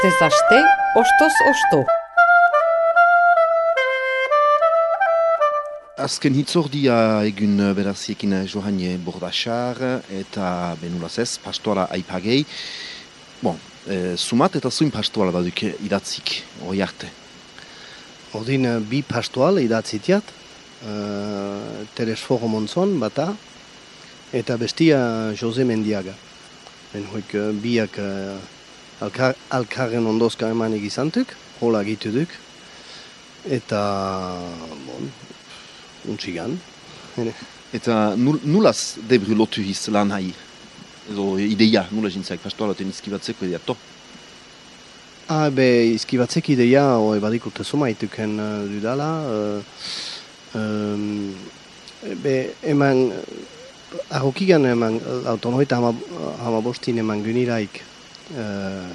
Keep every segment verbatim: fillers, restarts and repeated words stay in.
Astez aste, ostoz osto. Azken hitzordia egun beraziekin Johanie Bordachar eta benulaz ez, pastoala aipagei. Bon, e, sumat eta zuin pastoala baduk idatzik, hori arte. Ordin bi pastoal idatzitiat, uh, Teres Foro Monzon bata, eta bestia Jose Mendiaga. Ben hoik uh, biak uh, alkar, alkarren ondozka emanik izantuk, hola gituduk, eta bon, untxigan. Eta nul, nulaz debru lotu hiz lan hai? Edo ideia, nula jintzaik pastoalaten izkibatzeko ideia, to? Ah, be, izkibatzek ideia, oi badikute sumaituken uh, dudala. Uh, um, be, eman, ahokigan eman, autonoita hama, hama bostin eman gyniraik uh,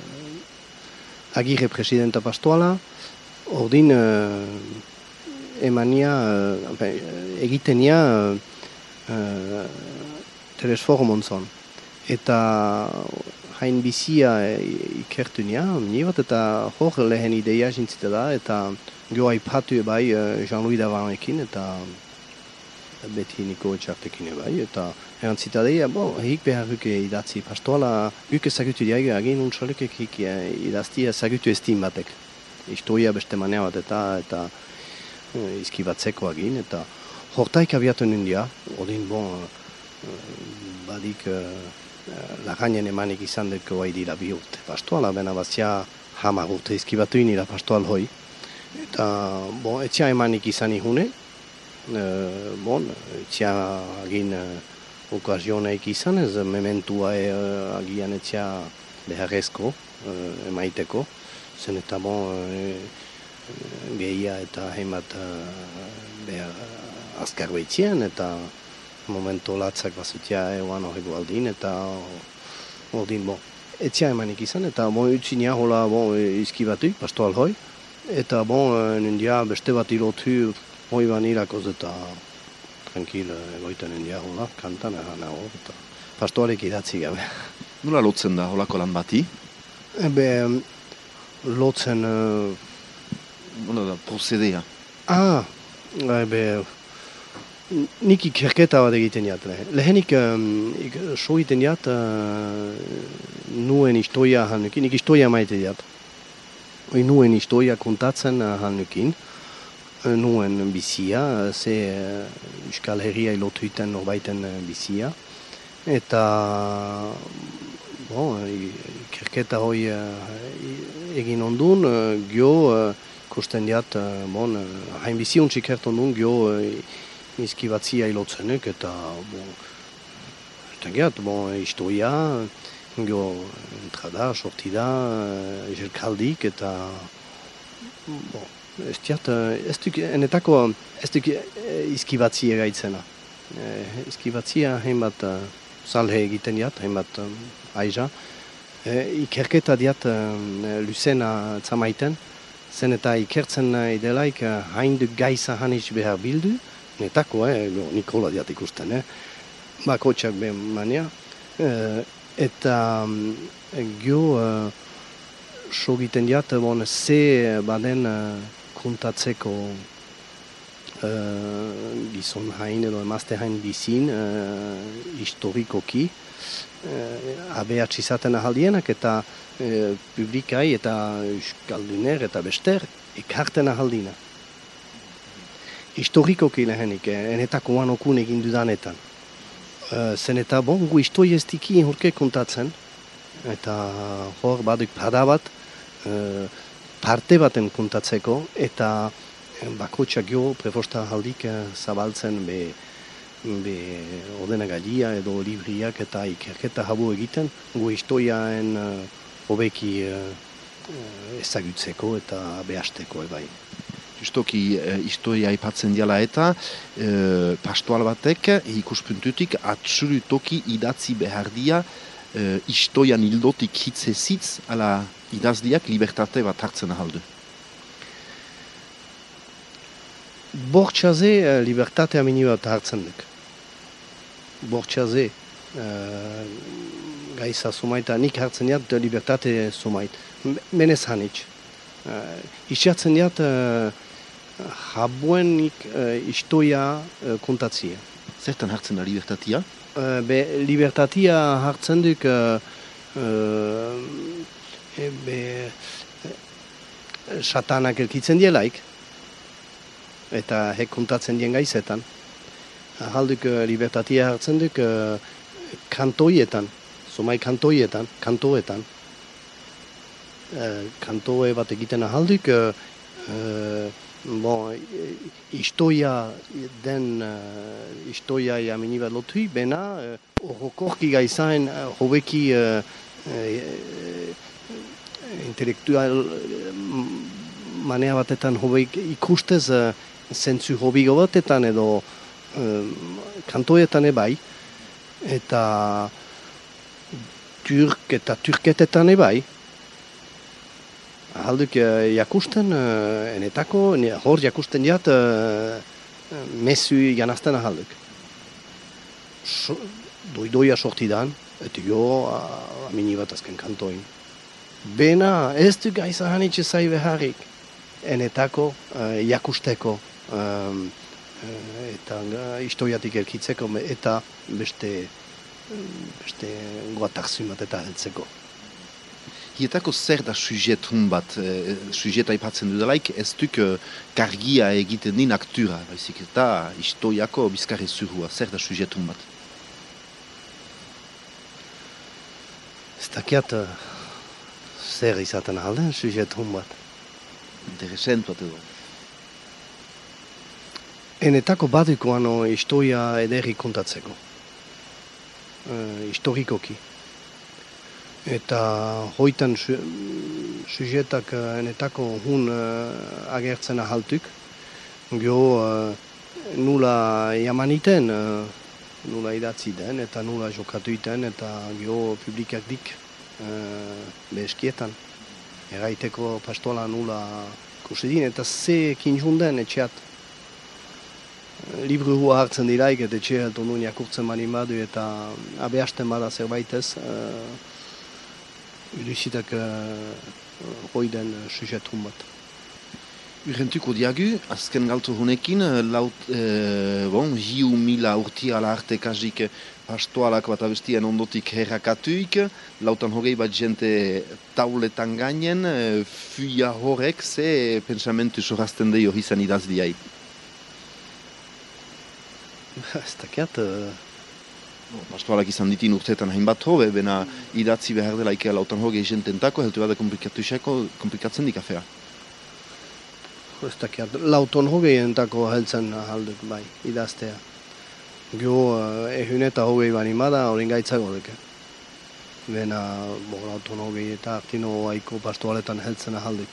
agirre presidenta pastoala, ordin uh, emania, uh, egitenia uh, Teres Foro Monzon. Eta hain bizia ikertu nia, bat eta hor lehen ideia jintzita da, eta gio aipatu bai Jean-Louis Davanekin, eta beti Niko Etxartekin bai, eta erantzita deia, bo, hik beharruk idatzi pastoala, guk ezagutu diag, agin untxolek hik idazti ezagutu estin batek. Historia beste manea bat eta, eta izkibatzeko agin, eta hortaik abiatu nundia, odin, bon, badik lagainen emanik izan deko bai dira bi urte. Pastoala bena bazia hamar urte izkibatu inira pastoal hoi. Eta, bon, etxia emanik izan ihune. E, bon, etxia agin uh, okazioneik izan ez, mementua e, agian etxia beharrezko uh, emaiteko. Zen eta, bon, e, gehia eta heimat uh, behar azkar behitzien, eta momento latzak bazutia eguan horrego aldin, eta ordin, bon, etxia emanik izan, eta bon, utzinia hola, bon, izkibatu, pastoal hoi, eta bon, nindia beste bat ilotu, hoi ban irakoz eta tranquil egoiten nindia hola, kantan eran hor, eta pastoalek idatzi gabe. Nola lotzen da holako lan bati? Ebe, lotzen... Uh... Nola da, procedea? Ah, ebe... Nik ikerketa bat egiten jat. Lehenik um, ik, so egiten jat uh, nuen historia halnukin, nik historia maite jat. Nuen historia kontatzen halnukin, nuen bizia, ze uh, Euskal Herria ilotuiten norbaiten bizia. Eta bon, ikerketa hoi uh, egin ondun, uh, gio uh, kosten jat, uh, bon, uh, hain bizi ontsi ikerton duen, gio uh, izkibatzia ilotzenuk, eta, bon, eta gehat, bon, historia, gio, entrada, sortida, jelkaldik, eta, bon, ez diat, ez duk, enetako, ez duk izkibatzia gaitzena. Izkibatzia, hainbat, salhe egiten diat, hainbat, aiza. Ikerketa diat, luzena zamaiten, zen eta ikertzen idelaik, hain duk gaiza haniz behar bildu, netako, eh, Nikola diat ikusten, eh, bakotxak ben mania, eh, eta um, gio uh, so giten diat, bon, ze baden uh, kontatzeko uh, gizon hain edo emazte hain bizin, uh, historikoki, uh, abeatz izaten ahaldienak, eta uh, publikai eta euskalduner eta bester ekarten ahaldina. Historikoki lehenik, enetako oan okun egin dudanetan. Uh, zen eta bon, gu historia ez diki horke kontatzen, eta hor baduk pada bat, uh, parte baten kontatzeko, eta bakotxak jo prefosta haldik uh, zabaltzen be, be ordenagailia edo libriak eta ikerketa habu egiten, gu historiaen uh, hobeki uh, ezagutzeko eta behasteko ebai. Justoki eh, historia aipatzen diala eta eh, pastoal batek ikuspuntutik atxurutoki idatzi behar dia eh, historian hildotik hitz ezitz ala idazdiak libertate bat hartzen ahaldu. Bortxaze uh, libertatea mini bat hartzen duk. Bortxaze uh, gaiza sumaita, nik hartzen diat libertate sumait. Menez hanitz. Uh, Isiatzen diat uh, jabuenik uh, istoia uh, kontatzia. Zertan hartzen da libertatia? Uh, be, libertatia hartzen duk uh, uh, e, be, uh, satanak elkitzen dielaik eta hek kontatzen dien gaizetan. Halduk uh, libertatia hartzen duk uh, kantoietan, sumai kantoietan, kantoetan. Uh, kantoe bat egiten ahalduk, uh, uh, bon, istoia den, uh, istoia jamini bat lotui, bena, horrokorki uh, gaizain, uh, hobeki uh, uh, intelektual uh, manea batetan hobek ikustez, uh, zentzu hobigo batetan edo uh, kantoetan ebai, eta turk eta turketetan ebai. Halduk uh, jakusten, uh, enetako, hor jakusten diat, uh, mesu janazten ahalduk. So, doidoia sortidan, eta jo, uh, amini bat azken kantoin. Bena, ez du gaiza hanitxe zai beharrik, enetako, uh, jakusteko, um, uh, eta uh, historiatik elkitzeko, eta beste, beste goatarzun bat eta heltzeko. Hietako zer da sujetun bat, e, sujeta ipatzen dudalaik, ez duk e, kargia egiten din aktura, baizik eta historiako bizkarre zurua, zer da sujetun bat? Ez dakiat zer izaten alden sujetun bat. Interesent bat edo. Enetako badukoan historia ederri kontatzeko, uh, historikoki. Eta hoitan su, sujetak uh, enetako hun uh, agertzen ahaltuk. Gio uh, nula jamaniten, uh, nula idatzi den, eta nula jokatu iten, eta gio publikak dik uh, beheskietan. Eraiteko pastola nula kursidin, eta ze kinjunden etxeat. Libru hua hartzen diraik, eta etxeat ondun jakurtzen mani badu, eta abeasten bada zerbaitez, uh, Uruzitak uh, hoiden uh, sujetun bat. Urrentuko diagu, azken galtu honekin, laut, e, bon, hiu mila urti ala arte kasik pastoalak bat abestien ondotik herrakatuik, lautan hogei bat jente tauletan gainen, fuia horrek, ze pensamentu sorazten deio izan idazdiai? Ez dakiat, uh... Pastoalak izan ditin urteetan hainbat hobe, bena idatzi behar dela ikea lautan hogei jententako, heltu bada komplikatzen dik afea. Ez dakiat, lauton hogei entako heltzen ahalduk bai, idaztea. Gio, uh, ehun eta hogei bani bada, horien gaitzago deke. Bena, bo, lauton hogei eta artino aiko pastoaletan heltzen ahalduk.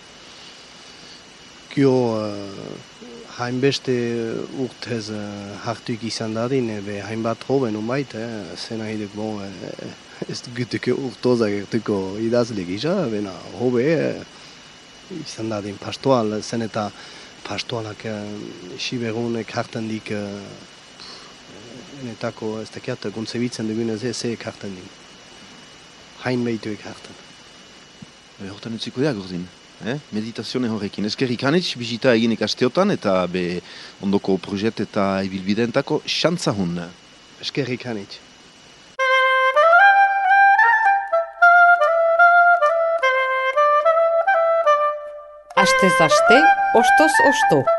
Gio, uh, hainbeste urtez uh, hartuk izan dadin, be hainbat hoben unbait, eh, zena hidek, bon, eh, ez gutuko urtozak ertuko idazlik isa, bena hobe eh, izan dadin pastoal, zen eta pastoalak eh, siberunek hartan dik, eh, enetako, ez dakiat, gontzebitzen dugunez ez ek hartan dik. Hain behituek hartan. E, hortan utziko diak urdin. Eh? Meditazione horrekin. Eskerrik hanitz, bizita eginik asteotan, eta be ondoko projet eta ibilbideentako xantza hun. Eskerrik hanitz. Astez aste, ostoz osto.